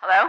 Hello?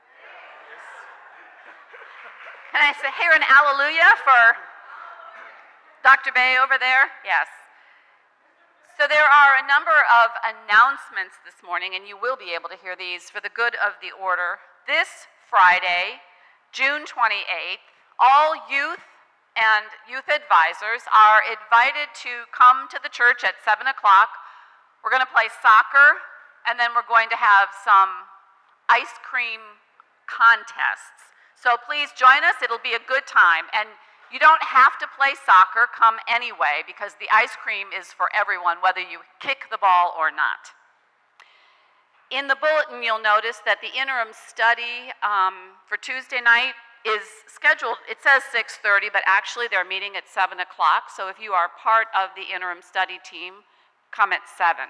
Can I hear an hallelujah for Dr. Bay over there? Yes. So there are a number of announcements this morning, and you will be able to hear these for the good of the order. This Friday, June 28th, all youth and youth advisors are invited to come to the church at 7 o'clock. We're going to play soccer, and then we're going to have some ice cream contests. So please join us. It'll be a good time. And you don't have to play soccer. Come anyway, because the ice cream is for everyone, whether you kick the ball or not. In the bulletin, you'll notice that the interim study for Tuesday night is scheduled, it says 6:30, but actually they're meeting at 7 o'clock. So if you are part of the interim study team, come at 7.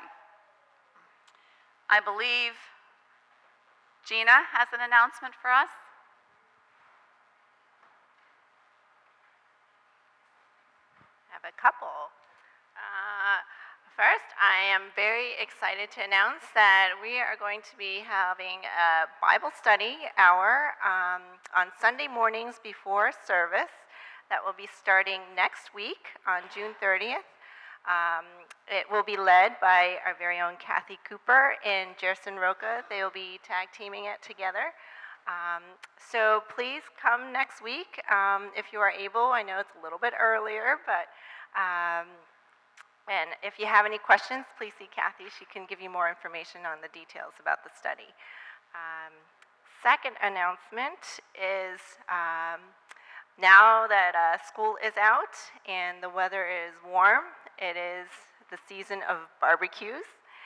I believe Gina has an announcement for us. I have a couple. First, I am very excited to announce that we are going to be having a Bible study hour on Sunday mornings before service. That will be starting next week on June 30th. It will be led by our very own Kathy Cooper and Jerson Roca. They will be tag teaming it together. So please come next week if you are able. I know it's a little bit earlier, but and if you have any questions, please see Kathy. She can give you more information on the details about the study. Second announcement is now that school is out and the weather is warm, it is the season of barbecues.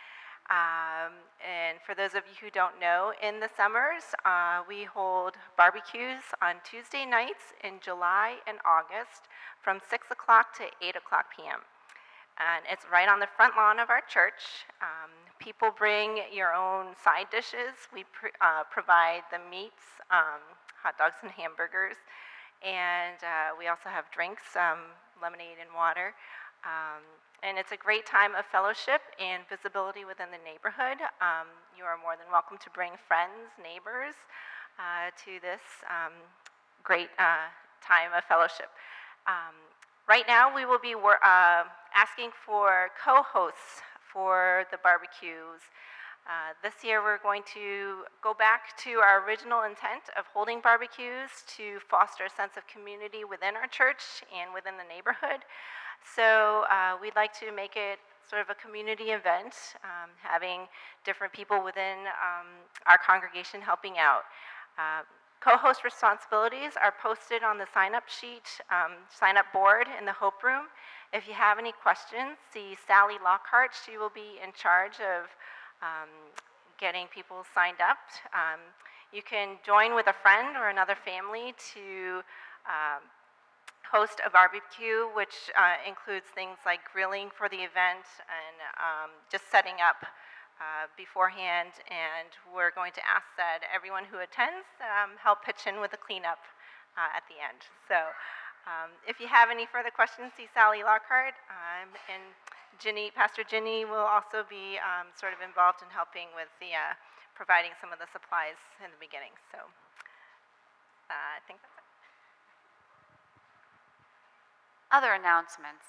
And for those of you who don't know, in the summers, we hold barbecues on Tuesday nights in July and August from 6 o'clock to 8 o'clock p.m. And it's right on the front lawn of our church. People bring your own side dishes. We provide the meats, hot dogs and hamburgers. And we also have drinks, lemonade and water. And it's a great time of fellowship and visibility within the neighborhood. You are more than welcome to bring friends, neighbors to this great time of fellowship. Right now, we will be asking for co-hosts for the barbecues. This year, we're going to go back to our original intent of holding barbecues to foster a sense of community within our church and within the neighborhood. So we'd like to make it sort of a community event, having different people within our congregation helping out. Co-host responsibilities are posted on the sign-up sheet, sign-up board in the Hope Room. If you have any questions, see Sally Lockhart. She will be in charge of getting people signed up. You can join with a friend or another family to host a barbecue, which includes things like grilling for the event and just setting up beforehand. And we're going to ask that everyone who attends help pitch in with the cleanup at the end. So if you have any further questions, see Sally Lockhart. And Pastor Ginny will also be sort of involved in helping with the providing some of the supplies in the beginning. So I think that's it. Other announcements.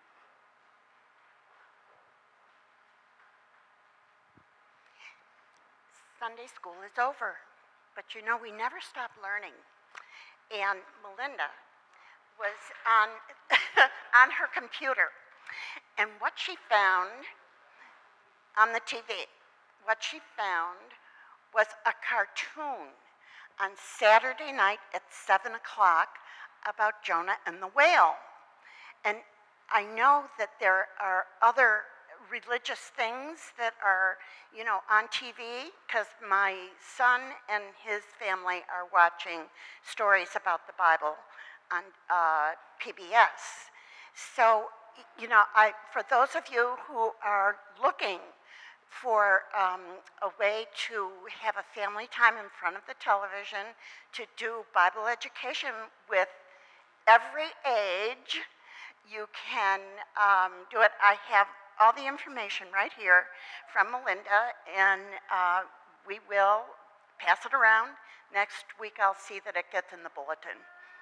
Sunday school is over, but you know, we never stop learning. And Melinda was on, on her computer, and what she found on the TV, what she found was a cartoon on Saturday night at 7 o'clock about Jonah and the whale. And I know that there are other religious things that are, you know, on TV, because my son and his family are watching stories about the Bible on PBS. So, you know, for those of you who are looking for a way to have a family time in front of the television, to do Bible education with every age, you can do it. I have all the information right here from Melinda, and we will pass it around. Next week, I'll see that it gets in the bulletin.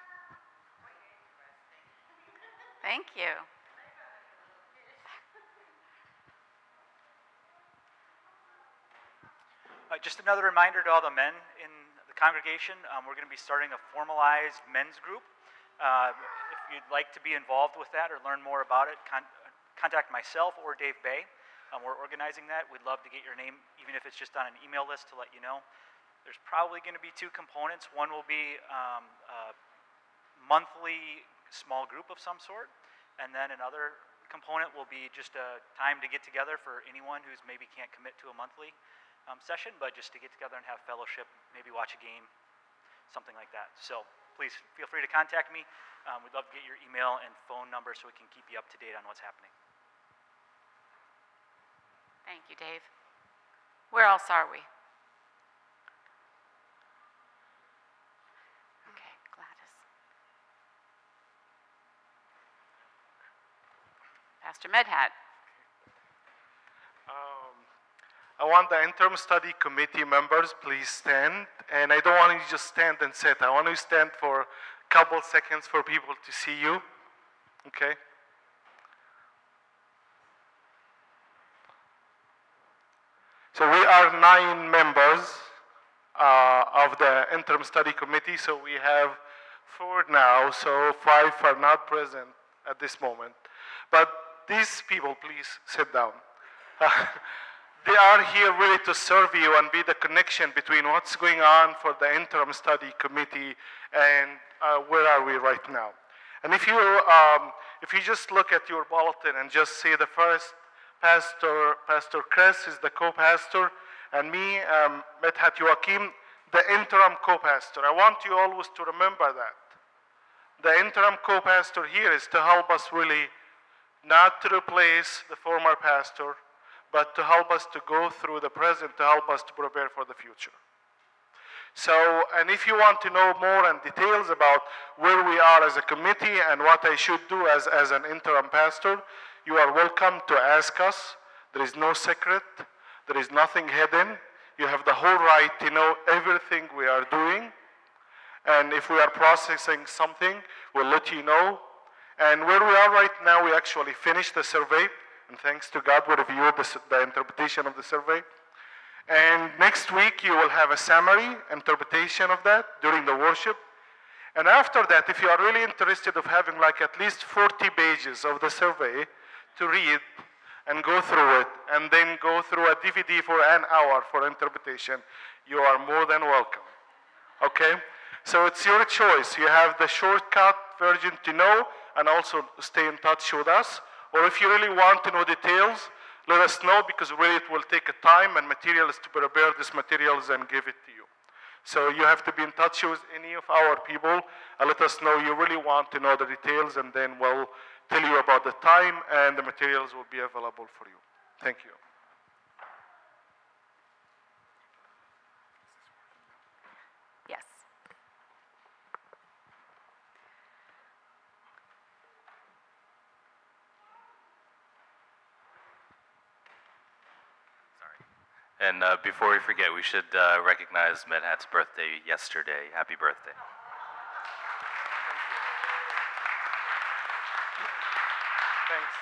Thank you. Just another reminder to all the men in the congregation, we're going to be starting a formalized men's group. If you'd like to be involved with that or learn more about it, contact myself or Dave Bay. We're organizing that. We'd love to get your name, even if it's just on an email list to let you know. There's probably going to be two components. One will be a monthly small group of some sort, and then another component will be just a time to get together for anyone who's maybe can't commit to a monthly session, but just to get together and have fellowship, maybe watch a game, something like that. So please feel free to contact me. We'd love to get your email and phone number so we can keep you up to date on what's happening. Thank you, Dave. Where else are we? Okay, Gladys. Pastor Medhat. I want the interim study committee members, please stand. And I don't want you to just stand and sit. I want you to stand for a couple seconds for people to see you. Okay? So we are 9 members of the interim study committee. So we have 4 now. So 5 are not present at this moment. But these people, please sit down. They are here really to serve you and be the connection between what's going on for the interim study committee and where are we right now. And if you just look at your bulletin and just see the first Pastor Chris is the co-pastor, and me, Medhat Joachim, the interim co-pastor. I want you always to remember that. The interim co-pastor here is to help us really not to replace the former pastor, but to help us to go through the present, to help us to prepare for the future. So, and if you want to know more and details about where we are as a committee and what I should do as an interim pastor, you are welcome to ask us. There is no secret. There is nothing hidden. You have the whole right to know everything we are doing. And if we are processing something, we'll let you know. And where we are right now, we actually finished the survey. And thanks to God, we reviewed the interpretation of the survey. And next week, you will have a summary interpretation of that during the worship. And after that, if you are really interested of having like at least 40 pages of the survey to read and go through it, and then go through a DVD for an hour for interpretation, you are more than welcome. Okay? So it's your choice. You have the shortcut version to know and also stay in touch with us. Or if you really want to know details, let us know, because really it will take a time and materials to prepare these materials and give it to you. So you have to be in touch with any of our people and let us know you really want to know the details, and then we'll tell you about the time and the materials will be available for you. Thank you. Yes. And before we forget, we should recognize Medhat's birthday yesterday. Happy birthday. Thanks.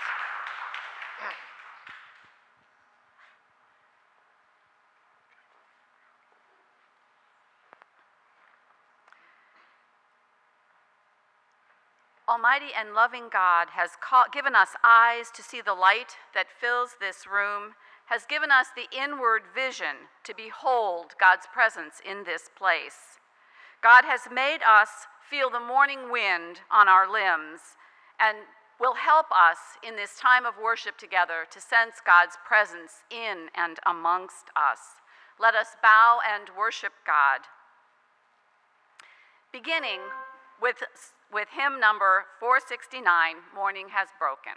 Almighty and loving God has given us eyes to see the light that fills this room, has given us the inward vision to behold God's presence in this place. God has made us feel the morning wind on our limbs and will help us in this time of worship together to sense God's presence in and amongst us. Let us bow and worship God. Beginning with hymn number 469, Morning Has Broken.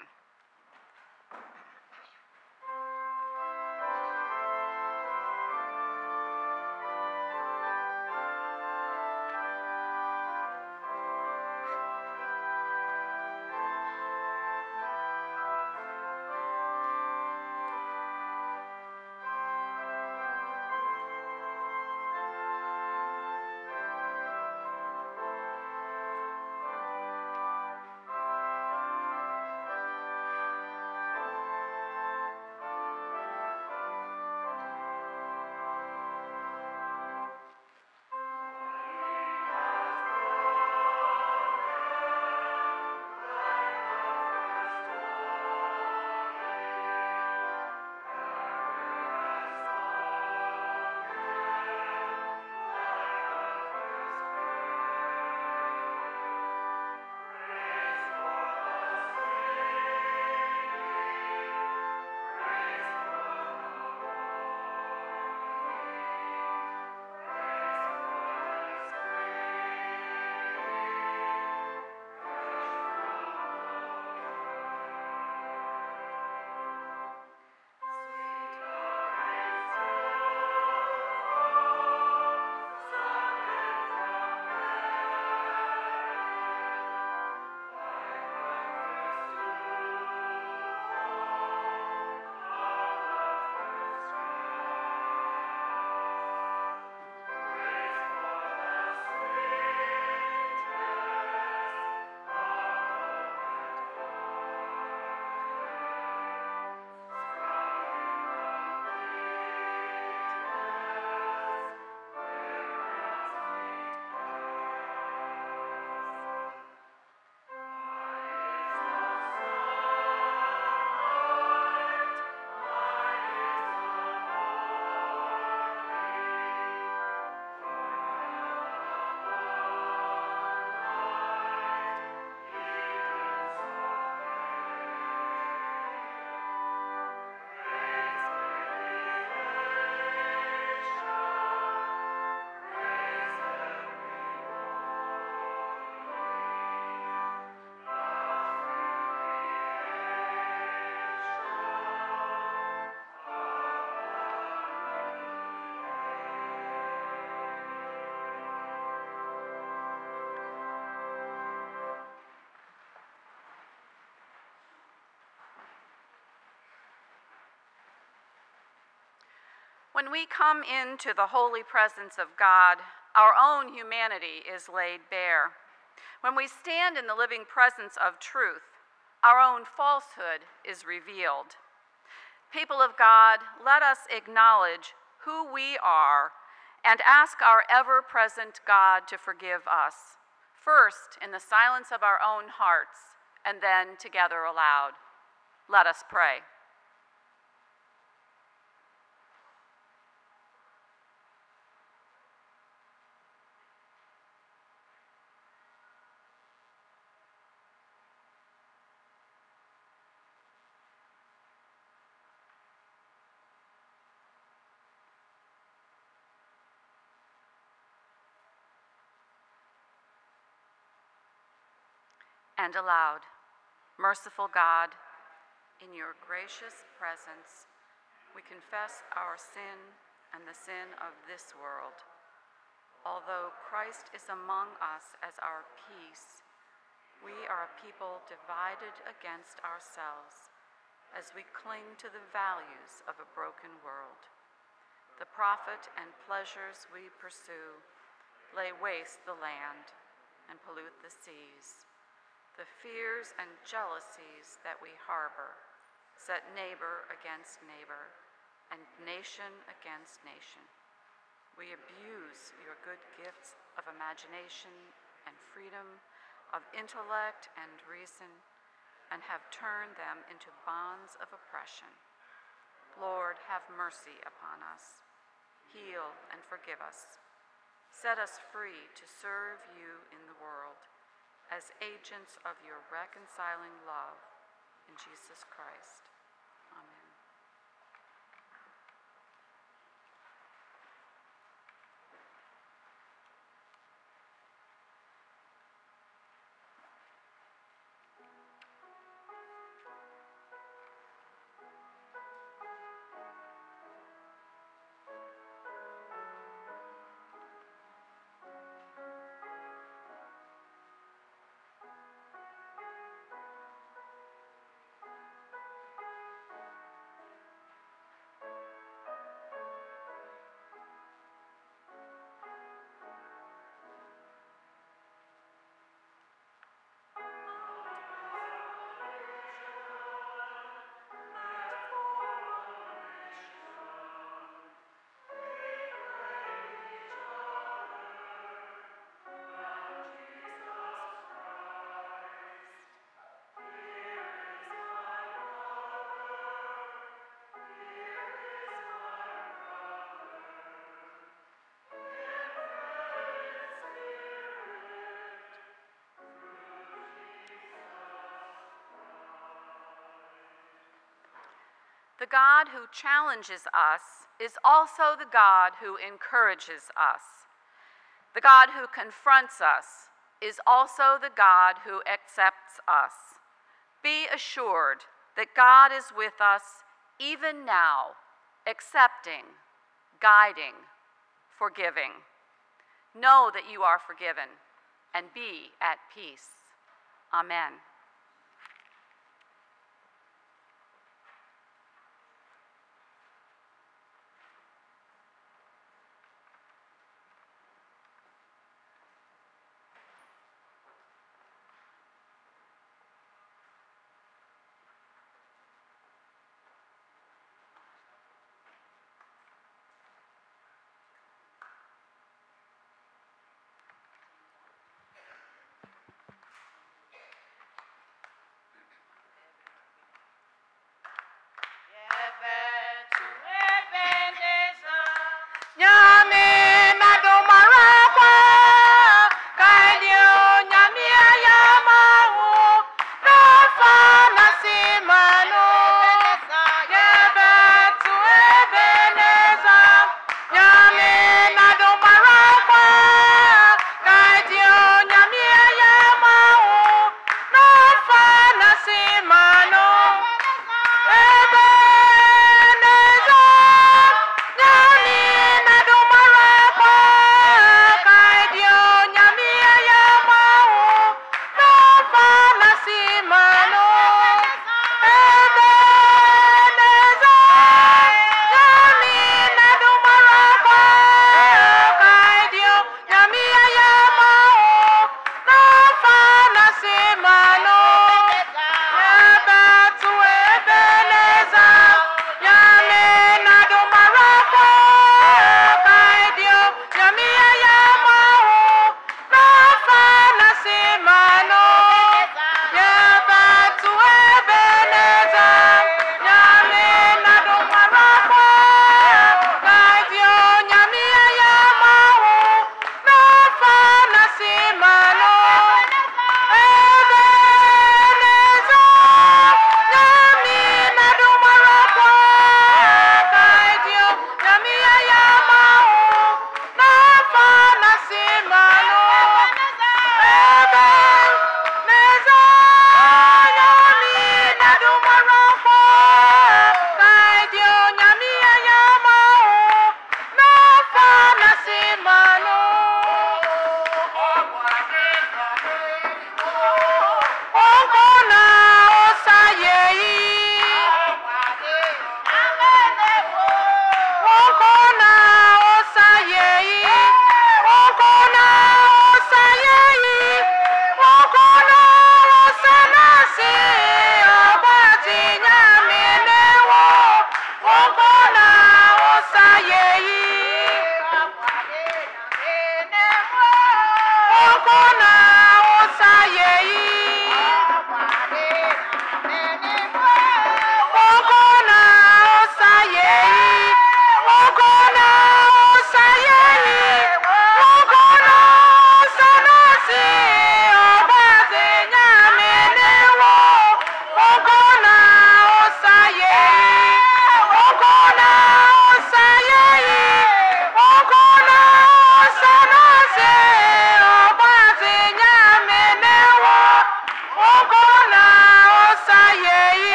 When we come into the holy presence of God, our own humanity is laid bare. When we stand in the living presence of truth, our own falsehood is revealed. People of God, let us acknowledge who we are and ask our ever-present God to forgive us, first in the silence of our own hearts, and then together aloud. Let us pray. And aloud, merciful God, in your gracious presence, we confess our sin and the sin of this world. Although Christ is among us as our peace, we are a people divided against ourselves as we cling to the values of a broken world. The profit and pleasures we pursue lay waste the land and pollute the seas. The fears and jealousies that we harbor set neighbor against neighbor and nation against nation. We abuse your good gifts of imagination and freedom, of intellect and reason, and have turned them into bonds of oppression. Lord, have mercy upon us. Heal and forgive us. Set us free to serve you in the world as agents of your reconciling love in Jesus Christ. Amen. The God who challenges us is also the God who encourages us. The God who confronts us is also the God who accepts us. Be assured that God is with us even now, accepting, guiding, forgiving. Know that you are forgiven and be at peace. Amen.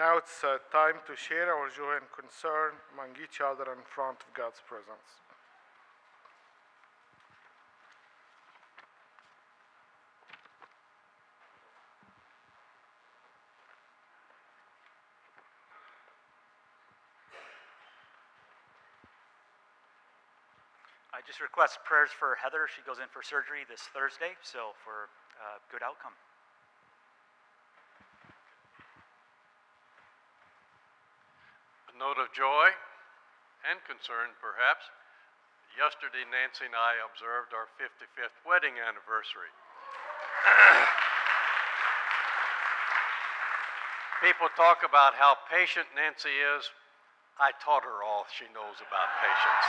now it's time to share our joy and concern among each other in front of God's presence. I just request prayers for Heather. She goes in for surgery this Thursday, so for good outcome. A note of joy and concern, perhaps. Yesterday, Nancy and I observed our 55th wedding anniversary. People talk about how patient Nancy is. I taught her all she knows about patience.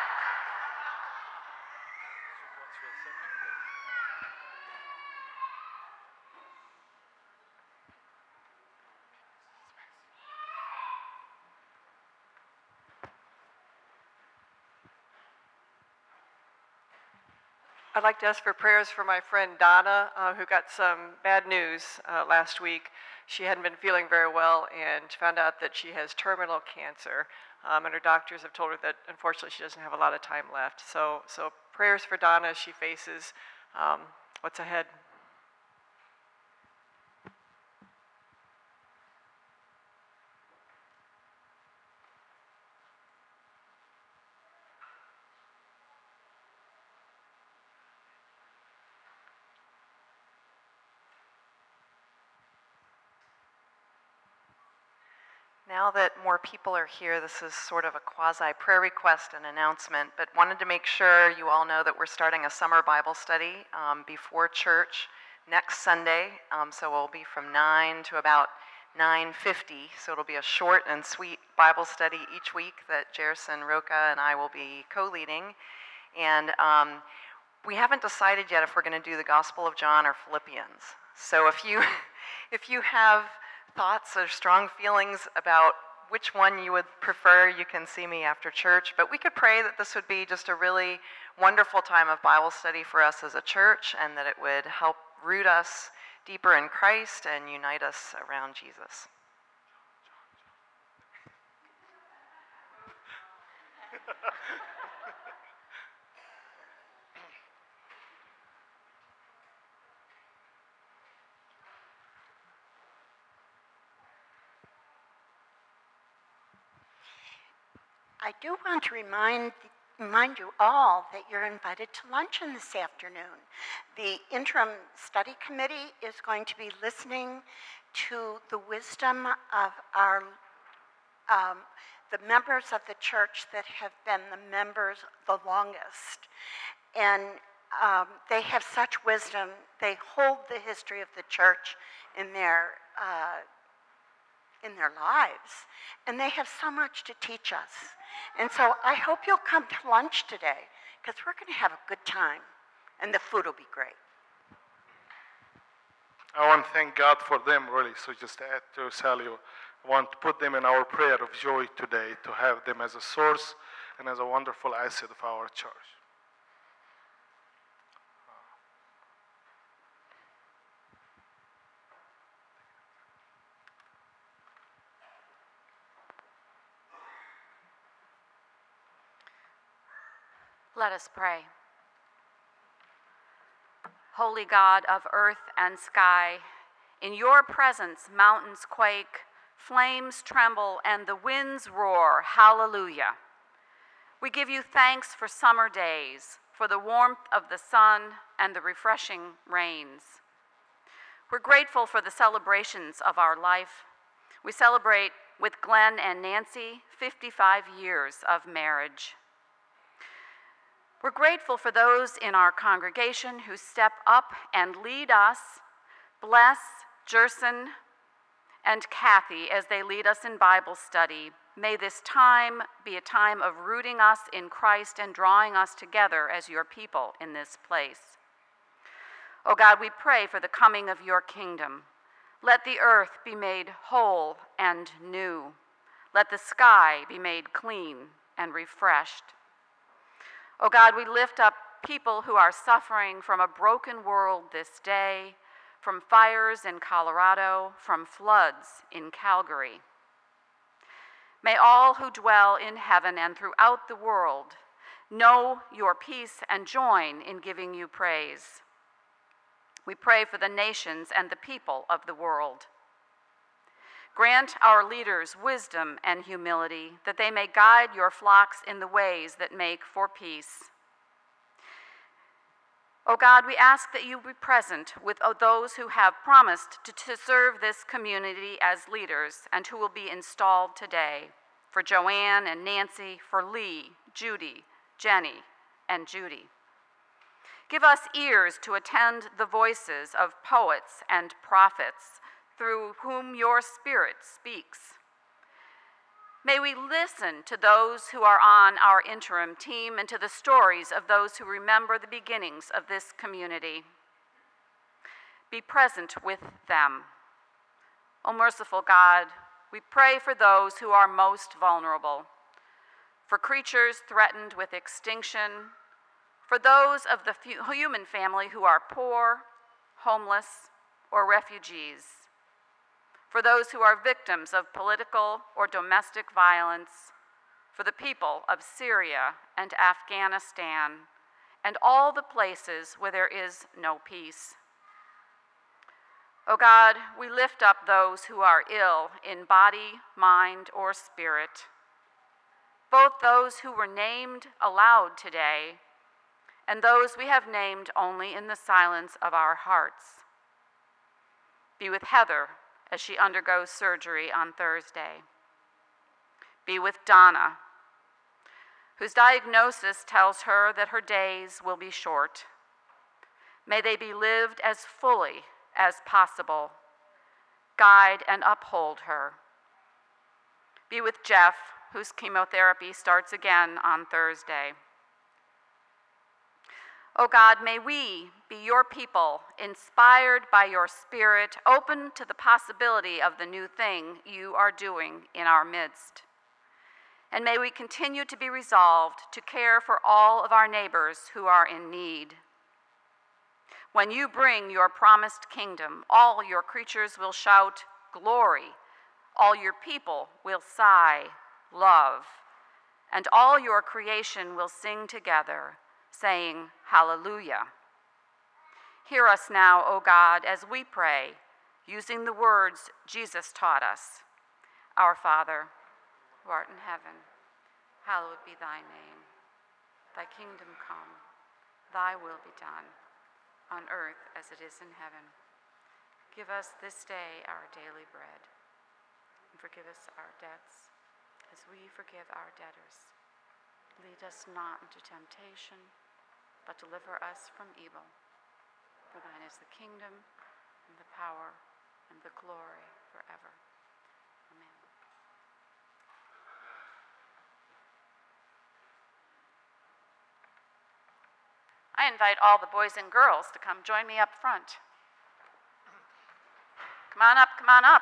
I'd like to ask for prayers for my friend Donna, who got some bad news last week. She hadn't been feeling very well and found out that she has terminal cancer. And her doctors have told her that, unfortunately, she doesn't have a lot of time left. So prayers for Donna as she faces what's ahead. Now that more people are here, this is sort of a quasi-prayer request and announcement, but wanted to make sure you all know that we're starting a summer Bible study before church next Sunday. So we'll be from 9 to about 9:50. So it'll be a short and sweet Bible study each week that Jerison Roca and I will be co-leading. And we haven't decided yet if we're going to do the Gospel of John or Philippians. So if you have thoughts or strong feelings about which one you would prefer, you can see me after church. But we could pray that this would be just a really wonderful time of Bible study for us as a church, and that it would help root us deeper in Christ and unite us around Jesus. I do want to remind you all that you're invited to luncheon this afternoon. The interim study committee is going to be listening to the wisdom of the members of the church that have been the members the longest. And they have such wisdom. They hold the history of the church in their lives, and they have so much to teach us. And so I hope you'll come to lunch today, because we're going to have a good time, and the food will be great. I want to thank God for them, really. So just to add to Sally, I want to put them in our prayer of joy today, to have them as a source and as a wonderful asset of our church. Let us pray. Holy God of earth and sky, in your presence mountains quake, flames tremble, and the winds roar. Hallelujah. We give you thanks for summer days, for the warmth of the sun and the refreshing rains. We're grateful for the celebrations of our life. We celebrate with Glenn and Nancy 55 years of marriage. We're grateful for those in our congregation who step up and lead us. Bless Jerson and Kathy as they lead us in Bible study. May this time be a time of rooting us in Christ and drawing us together as your people in this place. Oh God, we pray for the coming of your kingdom. Let the earth be made whole and new. Let the sky be made clean and refreshed. Oh God, we lift up people who are suffering from a broken world this day, from fires in Colorado, from floods in Calgary. May all who dwell in heaven and throughout the world know your peace and join in giving you praise. We pray for the nations and the people of the world. Grant our leaders wisdom and humility, that they may guide your flocks in the ways that make for peace. O God, we ask that you be present with those who have promised to serve this community as leaders and who will be installed today, for Joanne and Nancy, for Lee, Judy, Jenny, and Judy. Give us ears to attend the voices of poets and prophets through whom your Spirit speaks. May we listen to those who are on our interim team and to the stories of those who remember the beginnings of this community. Be present with them. O merciful God, we pray for those who are most vulnerable, for creatures threatened with extinction, for those of the human family who are poor, homeless, or refugees, for those who are victims of political or domestic violence, for the people of Syria and Afghanistan, and all the places where there is no peace. O God, we lift up those who are ill in body, mind, or spirit, both those who were named aloud today and those we have named only in the silence of our hearts. Be with Heather as she undergoes surgery on Thursday. Be with Donna, whose diagnosis tells her that her days will be short. May they be lived as fully as possible. Guide and uphold her. Be with Jeff, whose chemotherapy starts again on Thursday. O God, may we be your people, inspired by your Spirit, open to the possibility of the new thing you are doing in our midst. And may we continue to be resolved to care for all of our neighbors who are in need. When you bring your promised kingdom, all your creatures will shout, "Glory." All your people will sigh, "Love." And all your creation will sing together, saying, "Hallelujah." Hear us now, O God, as we pray, using the words Jesus taught us. Our Father, who art in heaven, hallowed be thy name. Thy kingdom come, thy will be done, on earth as it is in heaven. Give us this day our daily bread, and forgive us our debts as we forgive our debtors. Lead us not into temptation, but deliver us from evil. For thine is the kingdom, and the power, and the glory forever. Amen. I invite all the boys and girls to come join me up front. Come on up, come on up.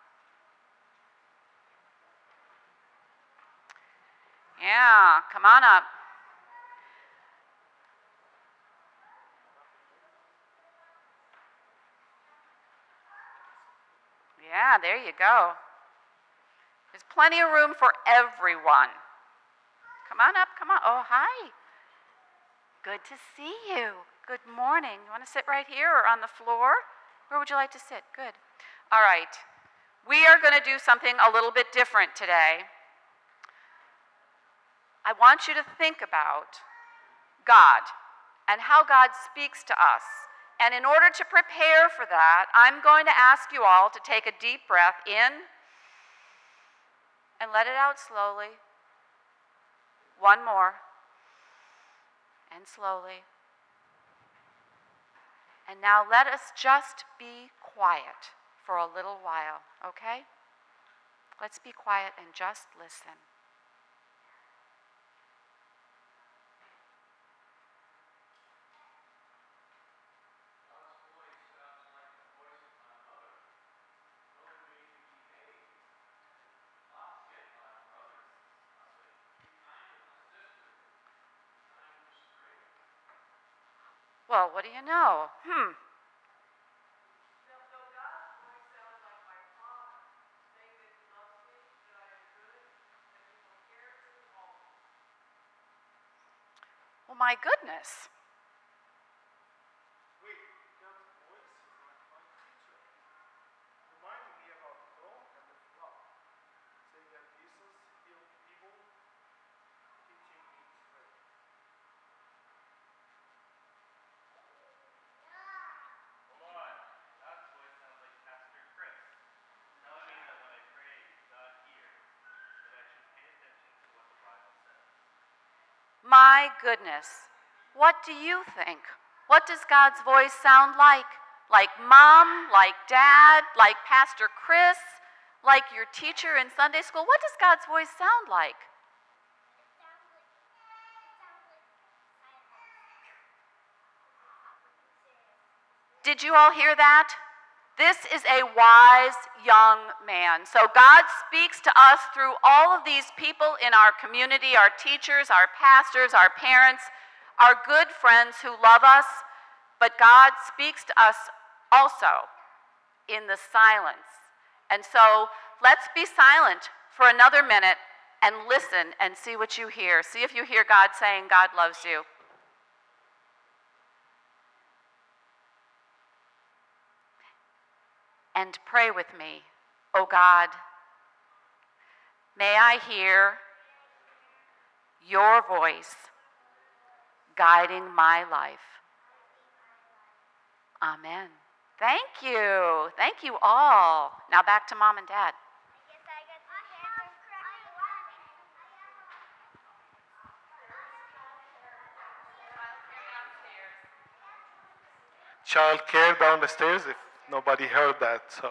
Yeah, come on up. Yeah, there you go. There's plenty of room for everyone. Come on up, come on. Oh, hi. Good to see you. Good morning. You want to sit right here or on the floor? Where would you like to sit? Good. All right. We are going to do something a little bit different today. I want you to think about God and how God speaks to us. And in order to prepare for that, I'm going to ask you all to take a deep breath in and let it out slowly. One more. And slowly. And now let us just be quiet for a little while, okay? Let's be quiet and just listen. Well, what do you know? Well, my goodness. My goodness. What do you think? What does God's voice sound like? Like mom, like dad, like Pastor Chris, like your teacher in Sunday school? What does God's voice sound like? Did you all hear that? This is a wise young man. So God speaks to us through all of these people in our community, our teachers, our pastors, our parents, our good friends who love us, but God speaks to us also in the silence. And so let's be silent for another minute and listen and see what you hear. See if you hear God saying, God loves you. And pray with me, oh God, may I hear your voice guiding my life. Amen. Thank you. Thank you all. Now back to Mom and Dad. Child care down the stairs if nobody heard that. So.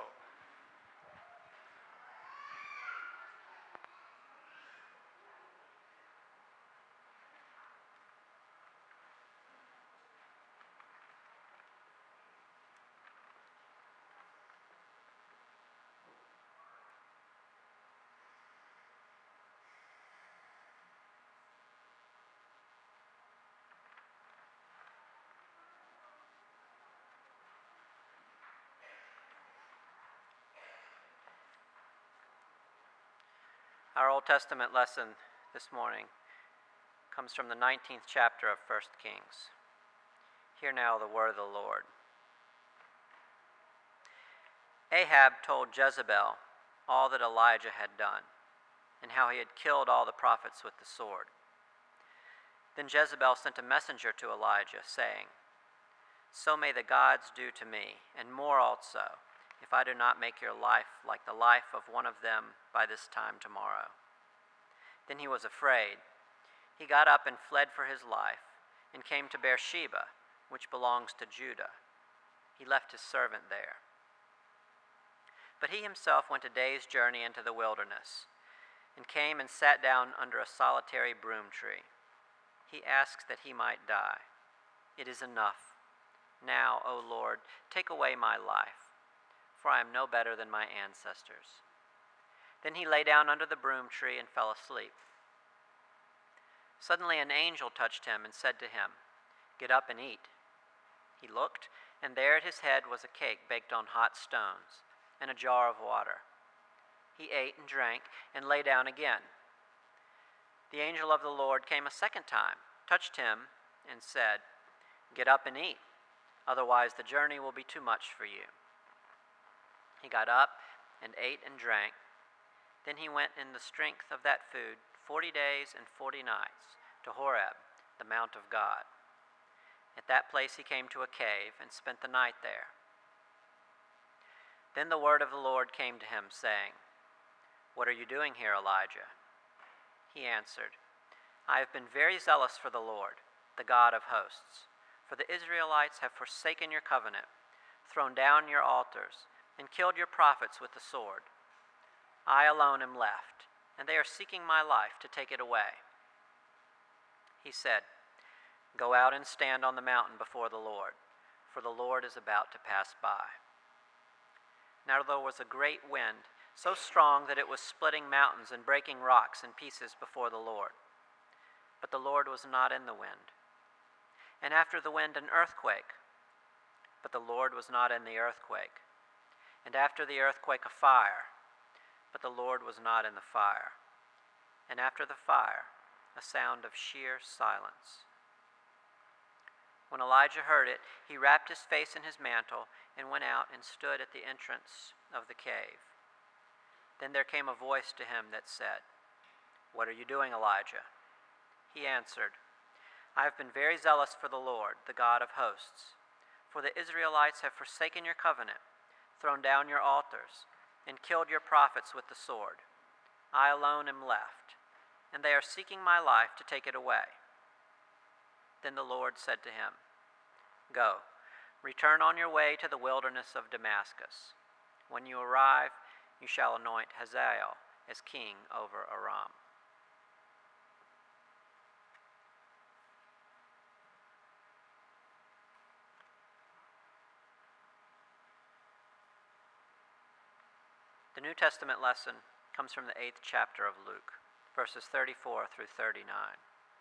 Our Old Testament lesson this morning comes from the 19th chapter of 1 Kings. Hear now the word of the Lord. Ahab told Jezebel all that Elijah had done, and how he had killed all the prophets with the sword. Then Jezebel sent a messenger to Elijah, saying, "So may the gods do to me, and more also, if I do not make your life like the life of one of them by this time tomorrow." Then he was afraid. He got up and fled for his life, and came to Beersheba, which belongs to Judah. He left his servant there. But he himself went a day's journey into the wilderness, and came and sat down under a solitary broom tree. He asked that he might die. "It is enough. Now, O Lord, take away my life, for I am no better than my ancestors." Then he lay down under the broom tree and fell asleep. Suddenly an angel touched him and said to him, "Get up and eat." He looked, and there at his head was a cake baked on hot stones, and a jar of water. He ate and drank, and lay down again. The angel of the Lord came a second time, touched him, and said, "Get up and eat, otherwise the journey will be too much for you." He got up and ate and drank. Then he went in the strength of that food 40 days and 40 nights to Horeb, the mount of God. At that place he came to a cave and spent the night there. Then the word of the Lord came to him, saying, "What are you doing here, Elijah?" He answered, "I have been very zealous for the Lord, the God of hosts, for the Israelites have forsaken your covenant, thrown down your altars, and killed your prophets with the sword. I alone am left, and they are seeking my life to take it away." He said, "Go out and stand on the mountain before the Lord, for the Lord is about to pass by." Now there was a great wind, so strong that it was splitting mountains and breaking rocks in pieces before the Lord. But the Lord was not in the wind. And after the wind an earthquake, but the Lord was not in the earthquake. And after the earthquake a fire, but the Lord was not in the fire. And after the fire a sound of sheer silence. When Elijah heard it, he wrapped his face in his mantle and went out and stood at the entrance of the cave. Then there came a voice to him that said, "What are you doing, Elijah?" He answered, "I have been very zealous for the Lord, the God of hosts. For the Israelites have forsaken your covenant, thrown down your altars, and killed your prophets with the sword. I alone am left, and they are seeking my life to take it away." Then the Lord said to him, "Go, return on your way to the wilderness of Damascus. When you arrive, you shall anoint Hazael as king over Aram." The New Testament lesson comes from the 8th chapter of Luke, verses 34 through 39.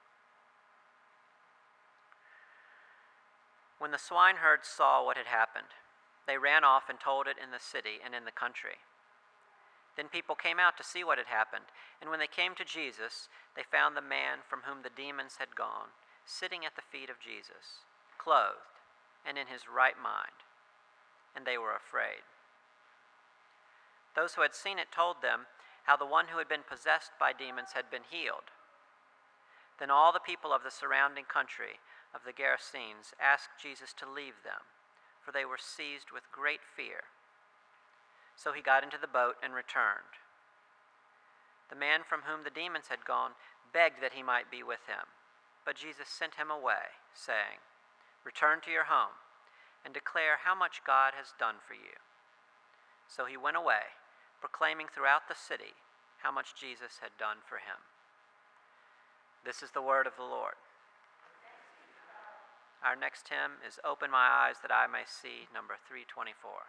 When the swineherds saw what had happened, they ran off and told it in the city and in the country. Then people came out to see what had happened, and when they came to Jesus, they found the man from whom the demons had gone sitting at the feet of Jesus, clothed and in his right mind, and they were afraid. Those who had seen it told them how the one who had been possessed by demons had been healed. Then all the people of the surrounding country of the Gerasenes asked Jesus to leave them, for they were seized with great fear. So he got into the boat and returned. The man from whom the demons had gone begged that he might be with him, but Jesus sent him away, saying, "Return to your home and declare how much God has done for you." So he went away, proclaiming throughout the city how much Jesus had done for him. This is the word of the Lord. Our next hymn is "Open My Eyes That I May See," number 324.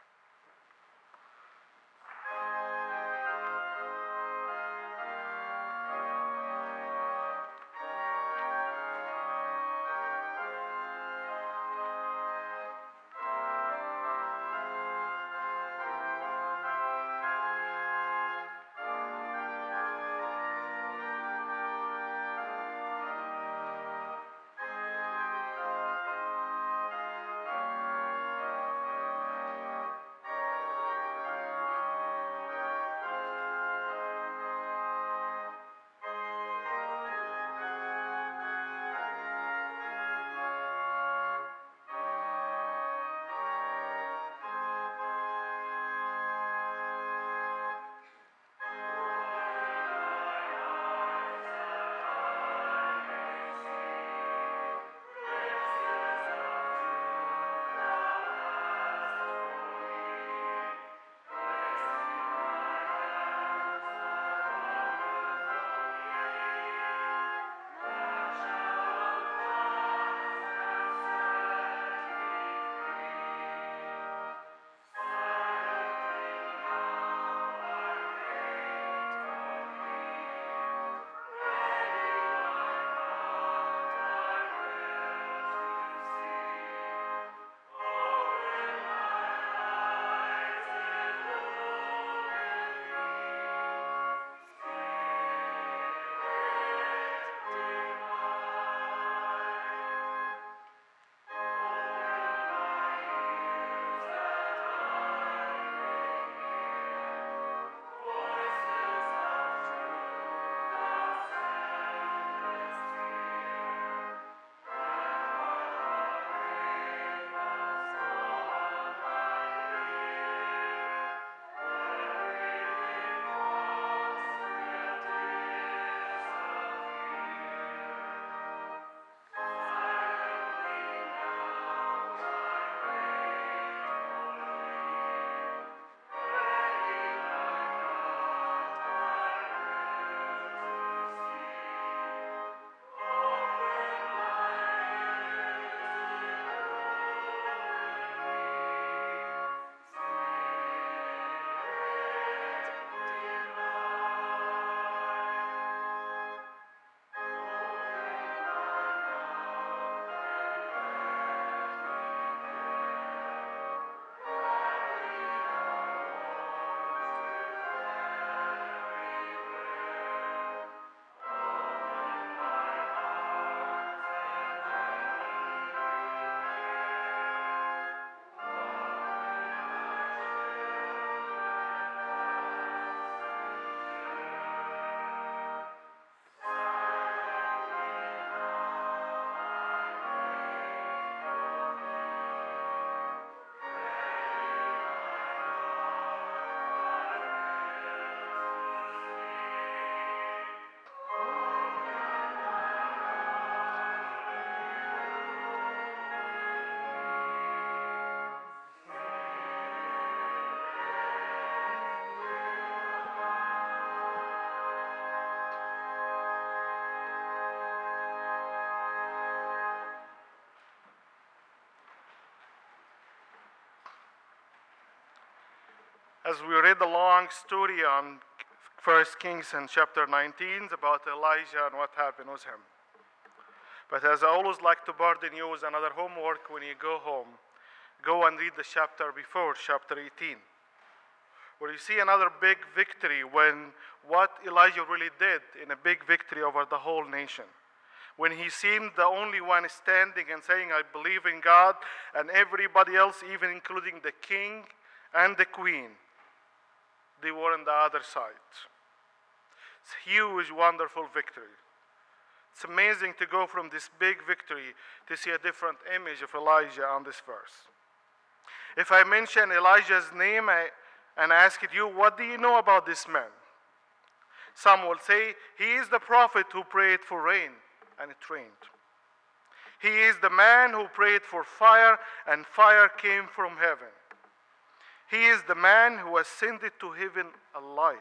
as we read the long story on 1 Kings and chapter 19 about Elijah and what happened with him. But as I always like to burden you with another homework when you go home, go and read the chapter before, chapter 18, where you see another big victory when what Elijah really did in a big victory over the whole nation. When he seemed the only one standing and saying, I believe in God, and everybody else, even including the king and the queen, they were on the other side. It's a huge, wonderful victory. It's amazing to go from this big victory to see a different image of Elijah on this verse. If I mention Elijah's name and ask you, what do you know about this man? Some will say, he is the prophet who prayed for rain, and it rained. He is the man who prayed for fire, and fire came from heaven. He is the man who ascended to heaven alive.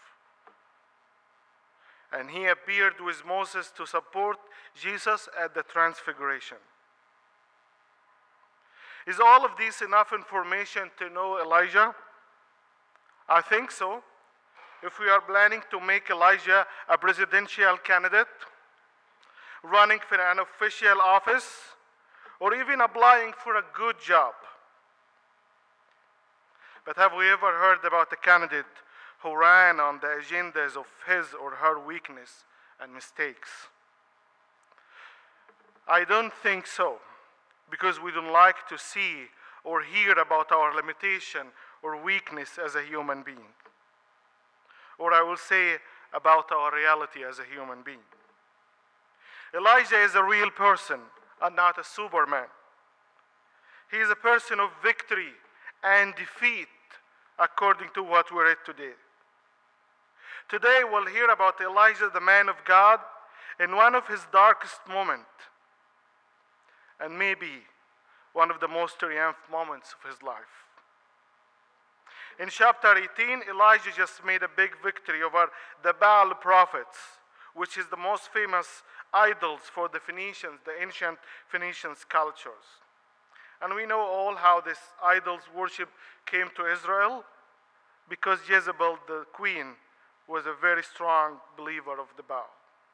And he appeared with Moses to support Jesus at the transfiguration. Is all of this enough information to know Elijah? I think so. If we are planning to make Elijah a presidential candidate, running for an official office, or even applying for a good job. But have we ever heard about a candidate who ran on the agendas of his or her weakness and mistakes? I don't think so, because we don't like to see or hear about our limitation or weakness as a human being. Or I will say about our reality as a human being. Elijah is a real person and not a Superman. He is a person of victory and defeat, according to what we read today. Today we'll hear about Elijah, the man of God, in one of his darkest moments, and maybe one of the most triumphant moments of his life. In chapter 18, Elijah just made a big victory over the Baal prophets, which is the most famous idols for the Phoenicians, the ancient Phoenician cultures. And we know all how this idols worship came to Israel, because Jezebel, the queen, was a very strong believer of the Baal,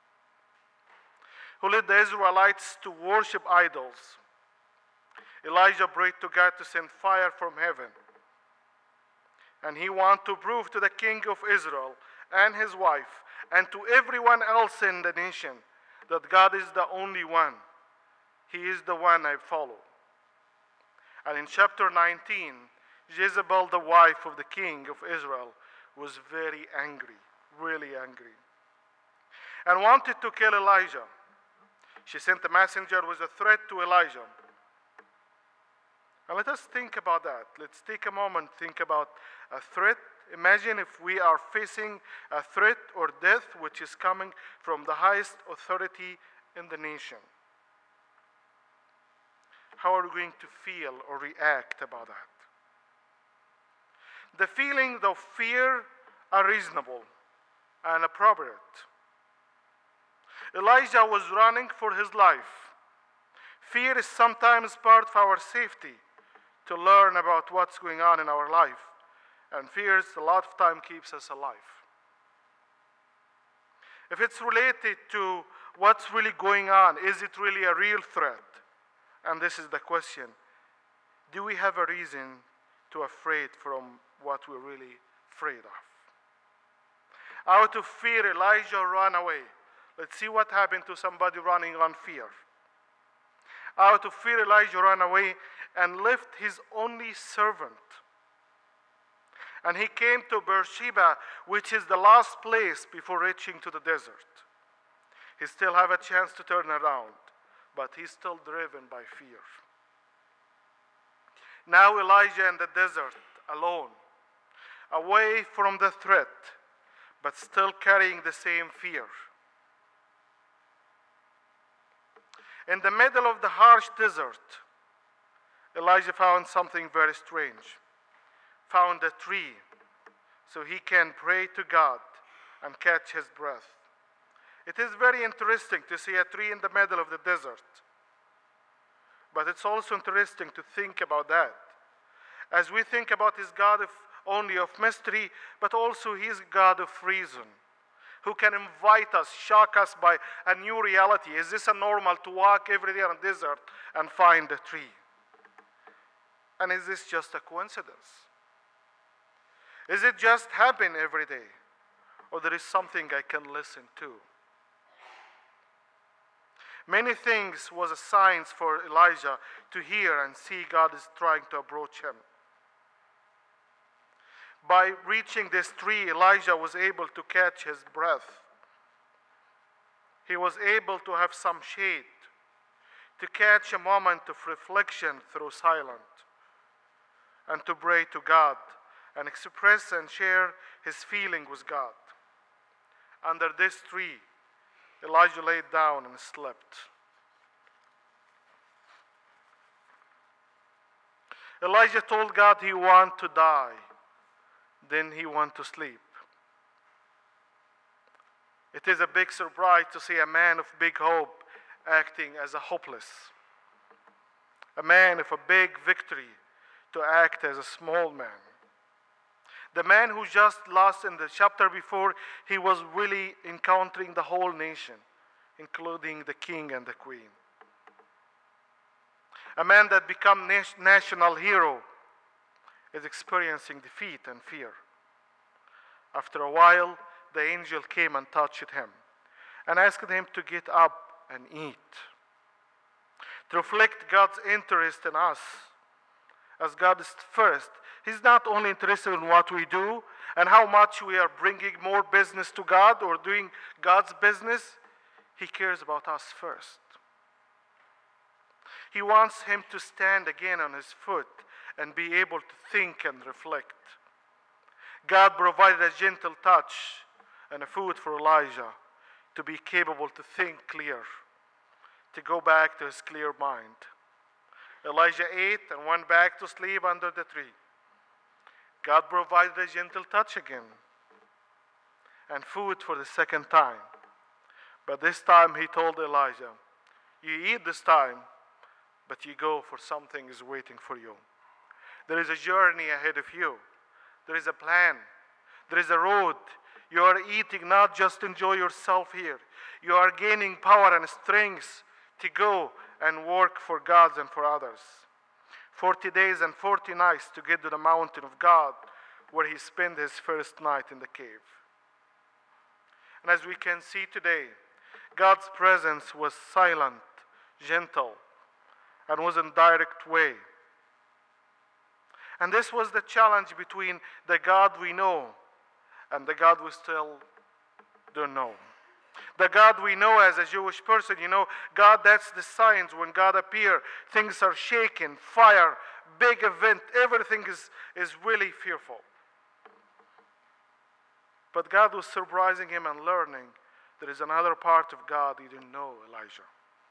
who led the Israelites to worship idols. Elijah prayed to God to send fire from heaven. And he wanted to prove to the king of Israel and his wife and to everyone else in the nation that God is the only one. He is the one I follow. And in chapter 19, Jezebel, the wife of the king of Israel, was very angry, really angry, and wanted to kill Elijah. She sent a messenger with a threat to Elijah. And let us think about that. Let's take a moment to think about a threat. Imagine if we are facing a threat or death which is coming from the highest authority in the nation. How are we going to feel or react about that? The feelings of fear are reasonable and appropriate. Elijah was running for his life. Fear is sometimes part of our safety to learn about what's going on in our life. And fear a lot of time keeps us alive. If it's related to what's really going on, is it really a real threat? And this is the question. Do we have a reason to afraid from what we're really afraid of? Out of fear, Elijah ran away. Let's see what happened to somebody running on fear. Out of fear, Elijah ran away and left his only servant. And he came to Beersheba, which is the last place before reaching to the desert. He still have a chance to turn around, but he's still driven by fear. Now Elijah in the desert, alone, away from the threat, but still carrying the same fear. In the middle of the harsh desert, Elijah found something very strange. Found a tree so he can pray to God and catch his breath. It is very interesting to see a tree in the middle of the desert. But it's also interesting to think about that. As we think about, is God only of mystery, but also He is God of reason, who can invite us, shock us by a new reality. Is this a normal to walk every day on a desert and find a tree? And is this just a coincidence? Is it just happen every day? Or there is something I can listen to? Many things was a signs for Elijah to hear and see God is trying to approach him. By reaching this tree, Elijah was able to catch his breath. He was able to have some shade, to catch a moment of reflection through silence, and to pray to God and express and share his feeling with God. Under this tree, Elijah laid down and slept. Elijah told God he wanted to die. Then he wanted to sleep. It is a big surprise to see a man of big hope acting as a hopeless. A man of a big victory to act as a small man. The man who just lost in the chapter before, he was really encountering the whole nation, including the king and the queen. A man that become national hero is experiencing defeat and fear. After a while, the angel came and touched him and asked him to get up and eat. To reflect God's interest in us, as God is first. He's not only interested in what we do and how much we are bringing more business to God or doing God's business. He cares about us first. He wants him to stand again on his foot and be able to think and reflect. God provided a gentle touch and a food for Elijah to be capable to think clear, to go back to his clear mind. Elijah ate and went back to sleep under the tree. God provided a gentle touch again and food for the second time. But this time he told Elijah, you eat this time, but you go, for something is waiting for you. There is a journey ahead of you. There is a plan. There is a road. You are eating not just to enjoy yourself here. You are gaining power and strength to go and work for God and for others. 40 days and 40 nights to get to the mountain of God, where he spent his first night in the cave. And as we can see today, God's presence was silent, gentle, and was in direct way. And this was the challenge between the God we know and the God we still don't know. The God we know as a Jewish person, God, that's the signs. When God appears, things are shaken, fire, big event, everything is really fearful. But God was surprising him and learning there is another part of God he didn't know, Elijah.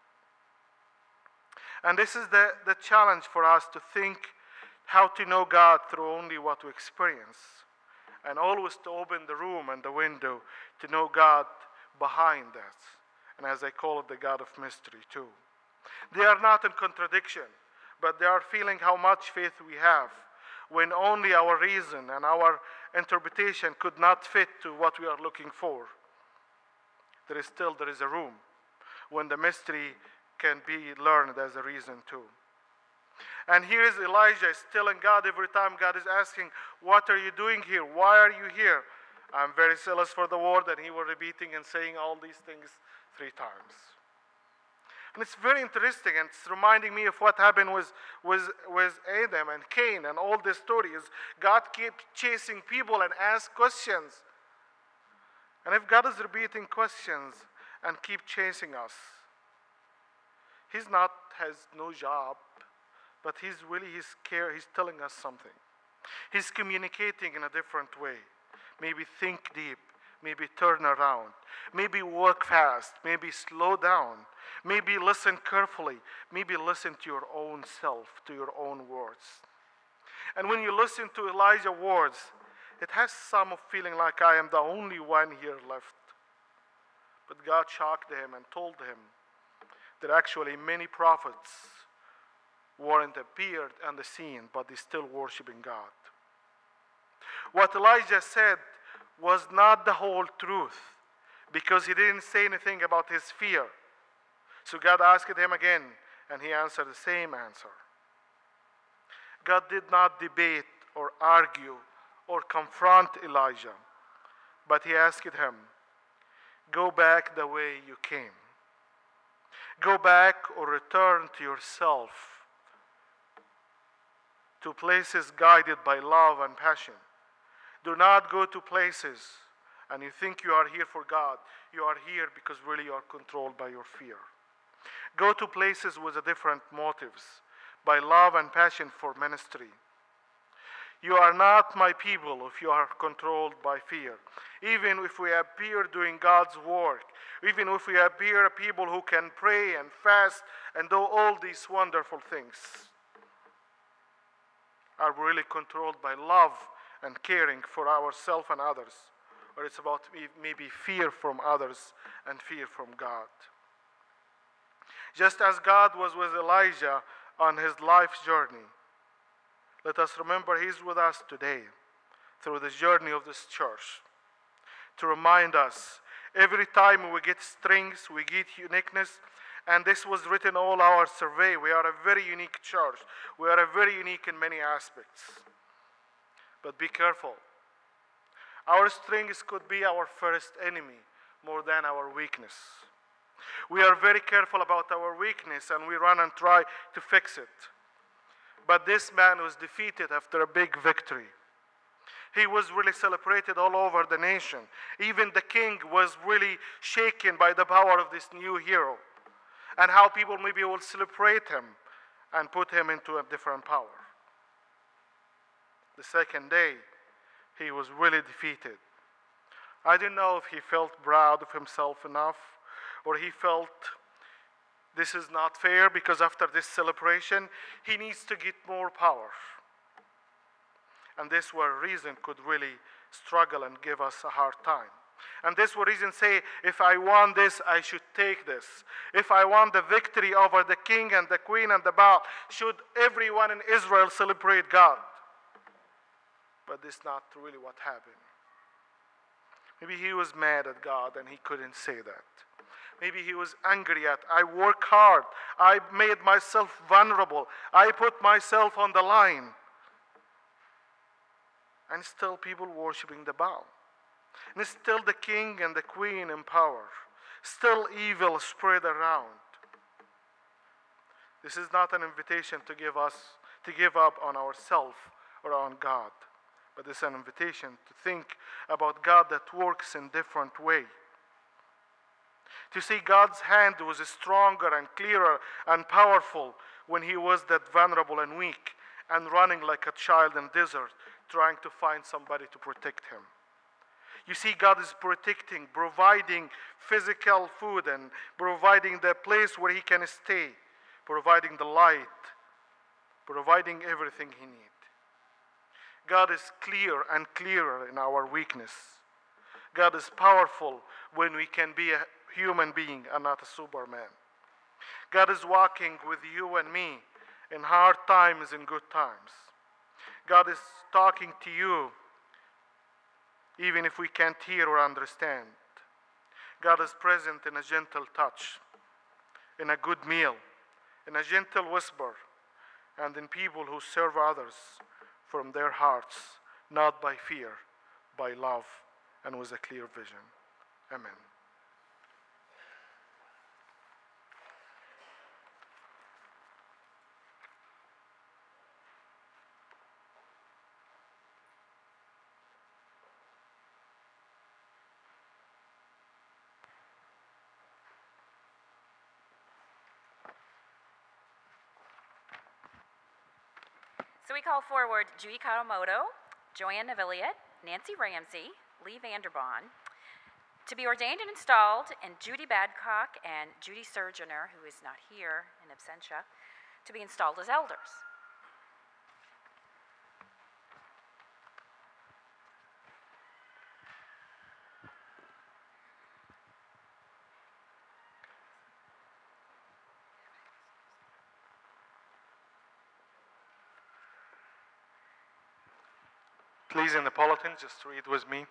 And this is the challenge for us to think how to know God through only what we experience. And always to open the room and the window to know God behind that. And as I call it, the God of mystery too. They are not in contradiction, but they are feeling how much faith we have when only our reason and our interpretation could not fit to what we are looking for. There is a room when the mystery can be learned as a reason too. And here is Elijah is telling God every time God is asking, what are you doing here? Why are you here? I'm very zealous for the word, and he was repeating and saying all these things 3 times. And it's very interesting, and it's reminding me of what happened with Adam and Cain and all the stories. God keeps chasing people and asks questions. And if God is repeating questions and keep chasing us, he's has no job, but he's telling us something. He's communicating in a different way. Maybe think deep, maybe turn around, maybe walk fast, maybe slow down, maybe listen carefully, maybe listen to your own self, to your own words. And when you listen to Elijah's words, it has some of feeling like I am the only one here left. But God shocked him and told him that actually many prophets weren't appeared on the scene, but they still worshiping God. What Elijah said was not the whole truth because he didn't say anything about his fear. So God asked him again, and he answered the same answer. God did not debate or argue or confront Elijah, but he asked him, go back the way you came. Go back or return to yourself, to places guided by love and passion. Do not go to places and you think you are here for God. You are here because really you are controlled by your fear. Go to places with different motives, by love and passion for ministry. You are not my people if you are controlled by fear. Even if we appear doing God's work, even if we appear people who can pray and fast and do all these wonderful things, are we really controlled by love and caring for ourselves and others? Or it's about maybe fear from others and fear from God? Just as God was with Elijah on his life's journey, let us remember He's with us today through the journey of this church to remind us every time we get strengths, we get uniqueness, and this was written all our survey. We are a very unique church. We are very unique in many aspects. But be careful. Our strengths could be our first enemy more than our weakness. We are very careful about our weakness and we run and try to fix it. But this man was defeated after a big victory. He was really celebrated all over the nation. Even the king was really shaken by the power of this new hero and how people maybe will celebrate him and put him into a different power. The second day, he was really defeated. I don't know if he felt proud of himself enough or he felt this is not fair because after this celebration, he needs to get more power. And this were reason could really struggle and give us a hard time. And this were reason say, if I want this, I should take this. If I want the victory over the king and the queen and the Baal, should everyone in Israel celebrate God? But this is not really what happened. Maybe he was mad at God and he couldn't say that. Maybe he was angry at, I work hard. I made myself vulnerable. I put myself on the line. And still people worshiping the Baal. And still the king and the queen in power. Still evil spread around. This is not an invitation to give up on ourselves or on God. But it's an invitation to think about God that works in different way. To see God's hand was stronger and clearer and powerful when he was that vulnerable and weak and running like a child in desert, trying to find somebody to protect him. You see, God is protecting, providing physical food and providing the place where he can stay, providing the light, providing everything he needs. God is clear and clearer in our weakness. God is powerful when we can be a human being and not a Superman. God is walking with you and me in hard times and good times. God is talking to you even if we can't hear or understand. God is present in a gentle touch, in a good meal, in a gentle whisper, and in people who serve others from their hearts, not by fear, by love, and with a clear vision. Amen. So we call forward Judy Kawamoto, Joanne Navilliot, Nancy Ramsey, Lee Vanderbaan, to be ordained and installed, and Judy Badcock and Judy Surgeoner, who is not here in absentia, to be installed as elders. Please, in the bulletin, just read with me.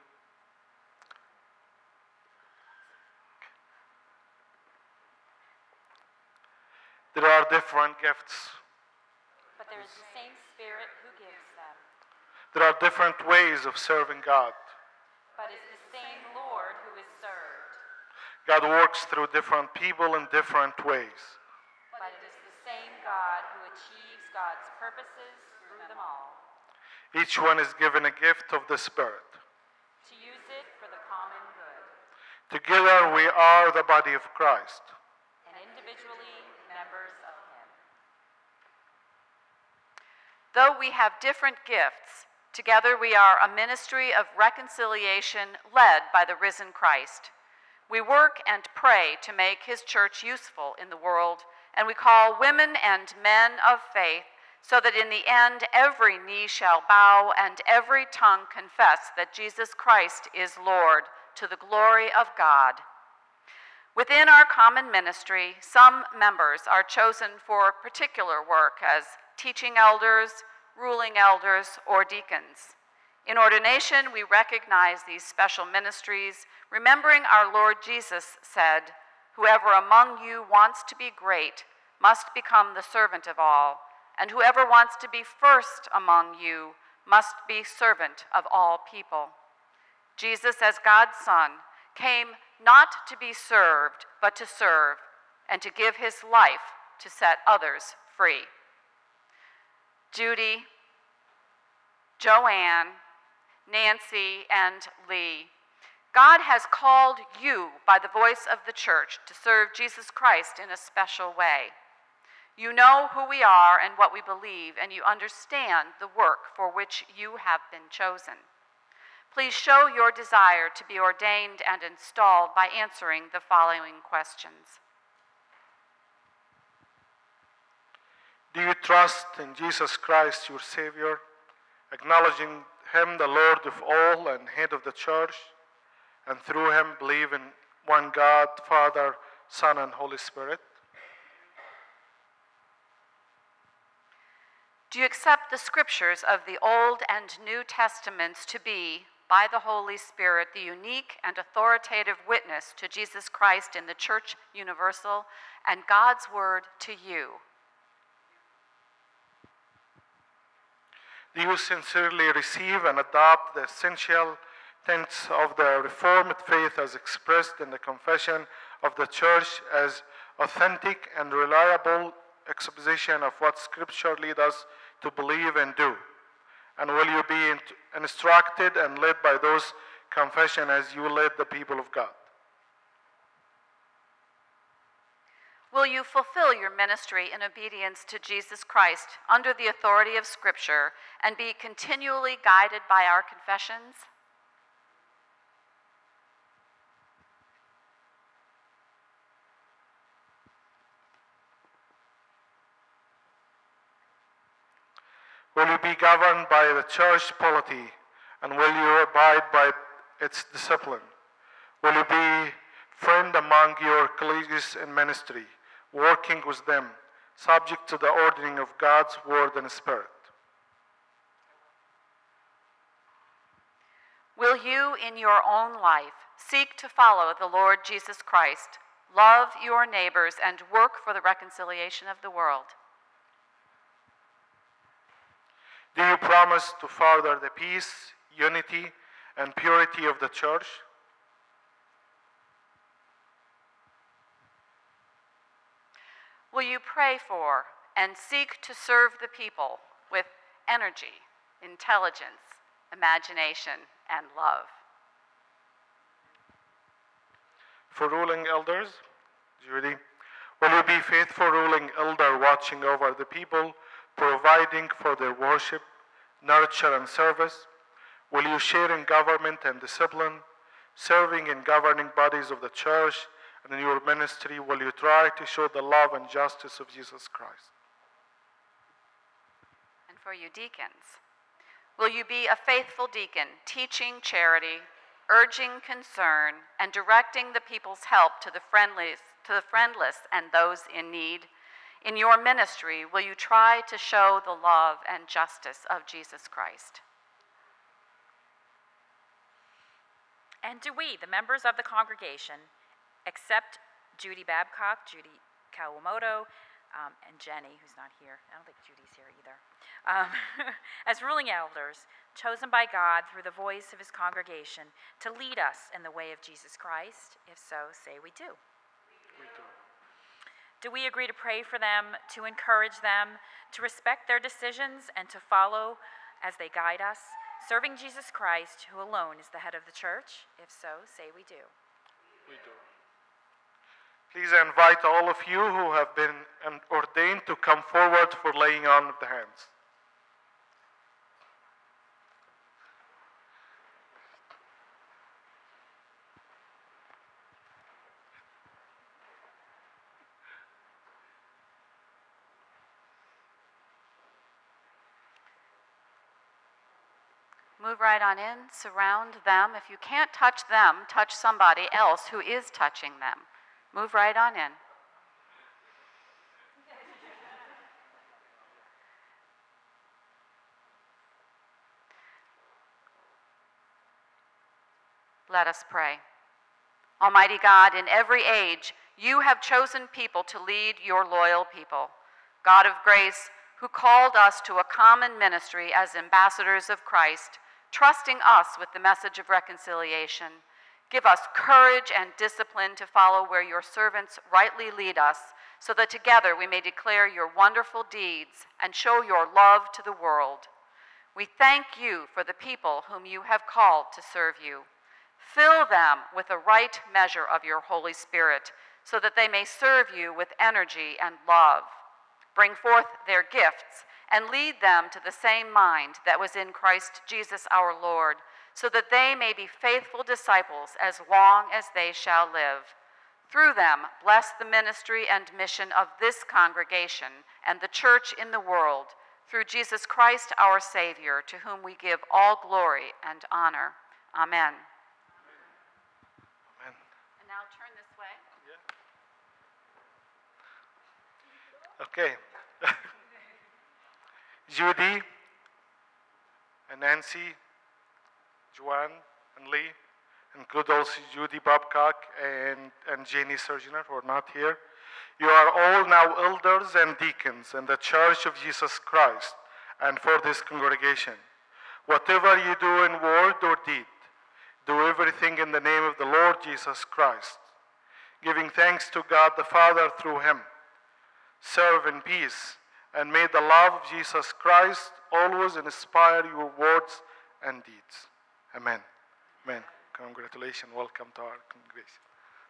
There are different gifts. But there is the same Spirit who gives them. There are different ways of serving God. But it's the same Lord who is served. God works through different people in different ways. But it is the same God who achieves God's purposes through them all. Each one is given a gift of the Spirit. To use it for the common good. Together we are the body of Christ. And individually members of Him. Though we have different gifts, together we are a ministry of reconciliation led by the risen Christ. We work and pray to make His church useful in the world, and we call women and men of faith so that in the end every knee shall bow and every tongue confess that Jesus Christ is Lord, to the glory of God. Within our common ministry, some members are chosen for particular work as teaching elders, ruling elders, or deacons. In ordination, we recognize these special ministries, remembering our Lord Jesus said, "Whoever among you wants to be great must become the servant of all, and whoever wants to be first among you must be servant of all people." Jesus, as God's Son, came not to be served, but to serve, and to give His life to set others free. Judy, Joanne, Nancy, and Lee, God has called you by the voice of the church to serve Jesus Christ in a special way. You know who we are and what we believe, and you understand the work for which you have been chosen. Please show your desire to be ordained and installed by answering the following questions. Do you trust in Jesus Christ, your Savior, acknowledging Him, the Lord of all and head of the church, and through Him believe in one God, Father, Son, and Holy Spirit? Do you accept the scriptures of the Old and New Testaments to be, by the Holy Spirit, the unique and authoritative witness to Jesus Christ in the Church Universal and God's Word to you? Do you sincerely receive and adopt the essential tenets of the Reformed faith as expressed in the Confession of the Church as authentic and reliable exposition of what Scripture leads us to believe and do? And will you be instructed and led by those confessions as you led the people of God? Will you fulfill your ministry in obedience to Jesus Christ under the authority of Scripture and be continually guided by our confessions? Will you be governed by the church polity, and will you abide by its discipline? Will you be friend among your colleagues in ministry, working with them, subject to the ordering of God's Word and Spirit? Will you, in your own life, seek to follow the Lord Jesus Christ, love your neighbors, and work for the reconciliation of the world? Do you promise to further the peace, unity, and purity of the church? Will you pray for and seek to serve the people with energy, intelligence, imagination, and love? For ruling elders, Judy, will you be faithful ruling elder, watching over the people, providing for their worship, nurture, and service? Will you share in government and discipline, serving in governing bodies of the church, and in your ministry, will you try to show the love and justice of Jesus Christ? And for you deacons, will you be a faithful deacon, teaching charity, urging concern, and directing the people's help to the friendless and those in need? In your ministry, will you try to show the love and justice of Jesus Christ? And do we, the members of the congregation, accept Judy Babcock, Judy Kawamoto, and Jenny, who's not here, I don't think Judy's here either, as ruling elders, chosen by God through the voice of his congregation to lead us in the way of Jesus Christ? If so, say we do. We do. Do we agree to pray for them, to encourage them, to respect their decisions, and to follow as they guide us, serving Jesus Christ, who alone is the head of the church? If so, say we do. We do. Please invite all of you who have been ordained to come forward for laying on of the hands. Move right on in, surround them. If you can't touch them, touch somebody else who is touching them. Move right on in. Let us pray. Almighty God, in every age, you have chosen people to lead your loyal people. God of grace, who called us to a common ministry as ambassadors of Christ, trusting us with the message of reconciliation, give us courage and discipline to follow where your servants rightly lead us, so that together we may declare your wonderful deeds and show your love to the world. We thank you for the people whom you have called to serve you. Fill them with the right measure of your Holy Spirit, so that they may serve you with energy and love. Bring forth their gifts and lead them to the same mind that was in Christ Jesus our Lord, so that they may be faithful disciples as long as they shall live. Through them, bless the ministry and mission of this congregation and the church in the world, through Jesus Christ our Savior, to whom we give all glory and honor. Amen. Amen. And now turn this way. Okay. Judy and Nancy, Joanne and Lee, include also Judy Babcock and Jenny Surgener, who are not here. You are all now elders and deacons in the Church of Jesus Christ and for this congregation. Whatever you do in word or deed, do everything in the name of the Lord Jesus Christ, giving thanks to God the Father through him. Serve in peace, and may the love of Jesus Christ always inspire your words and deeds. Amen. Amen. Congratulations. Welcome to our congregation.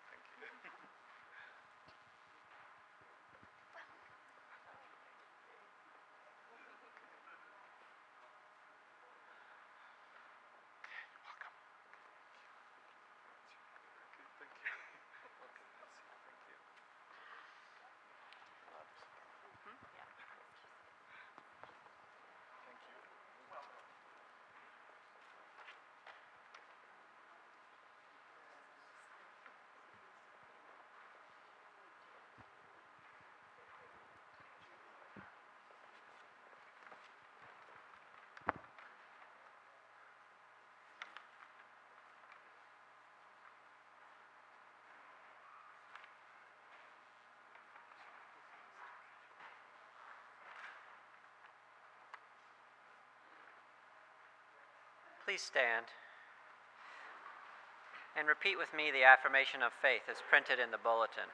Please stand and repeat with me the affirmation of faith as printed in the bulletin.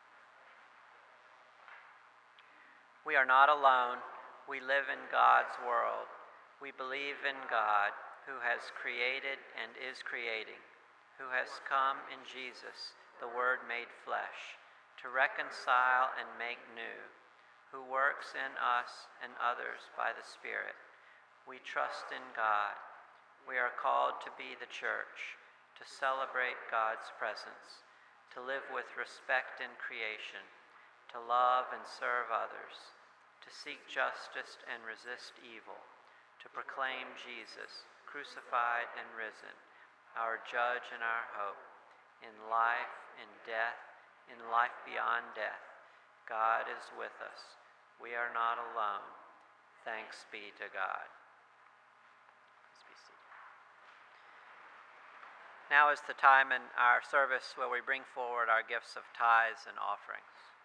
We are not alone. We live in God's world. We believe in God, who has created and is creating, who has come in Jesus, the Word made flesh, to reconcile and make new, who works in us and others by the Spirit. We trust in God. We are called to be the church, to celebrate God's presence, to live with respect in creation, to love and serve others, to seek justice and resist evil, to proclaim Jesus, crucified and risen, our judge and our hope, in life, in death, in life beyond death. God is with us. We are not alone. Thanks be to God. Now is the time in our service where we bring forward our gifts of tithes and offerings.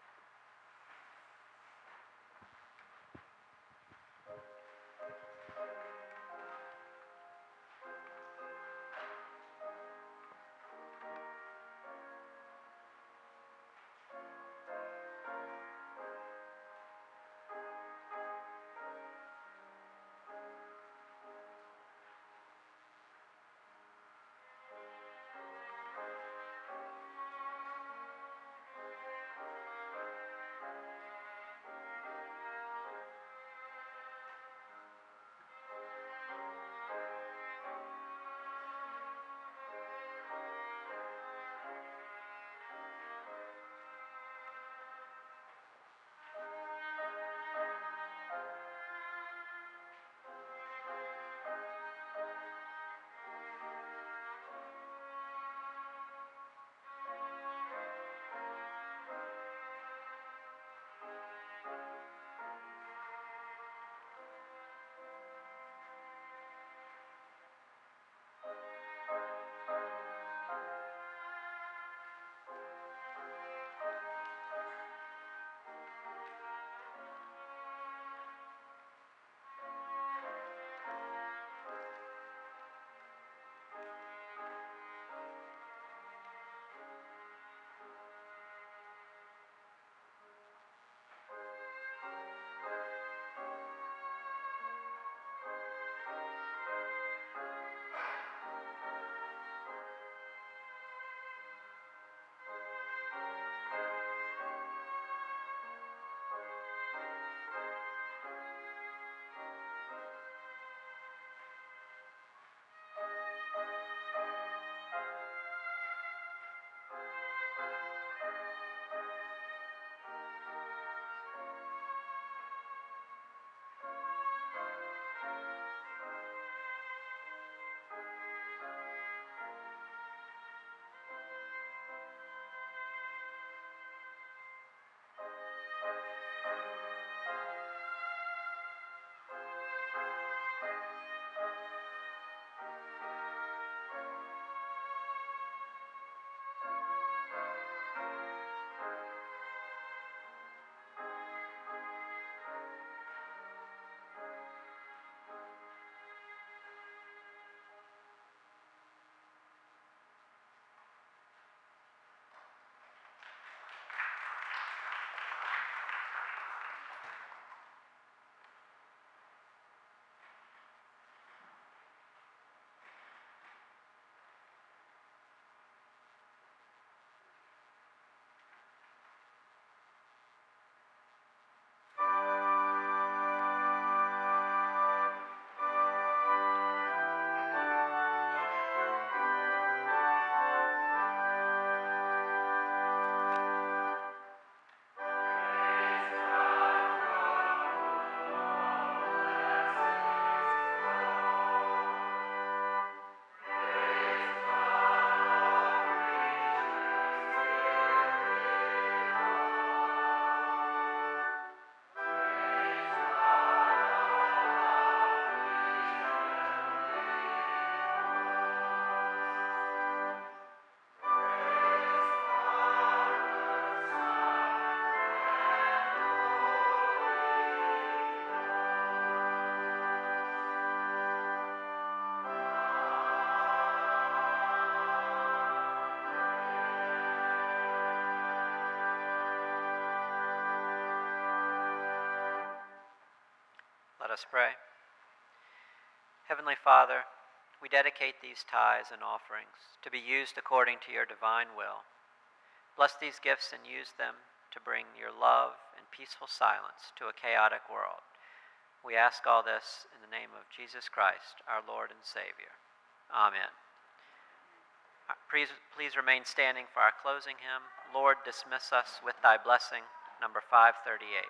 Let us pray. Heavenly Father, we dedicate these tithes and offerings to be used according to your divine will. Bless these gifts and use them to bring your love and peaceful silence to a chaotic world. We ask all this in the name of Jesus Christ, our Lord and Savior. Amen. Please remain standing for our closing hymn, Lord, Dismiss Us with Thy Blessing, number 538.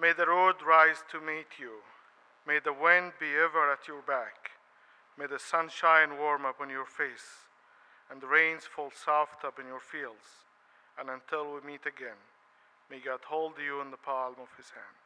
May the road rise to meet you. May the wind be ever at your back. May the sun shine warm upon your face, and the rains fall soft upon your fields. And until we meet again, may God hold you in the palm of his hand.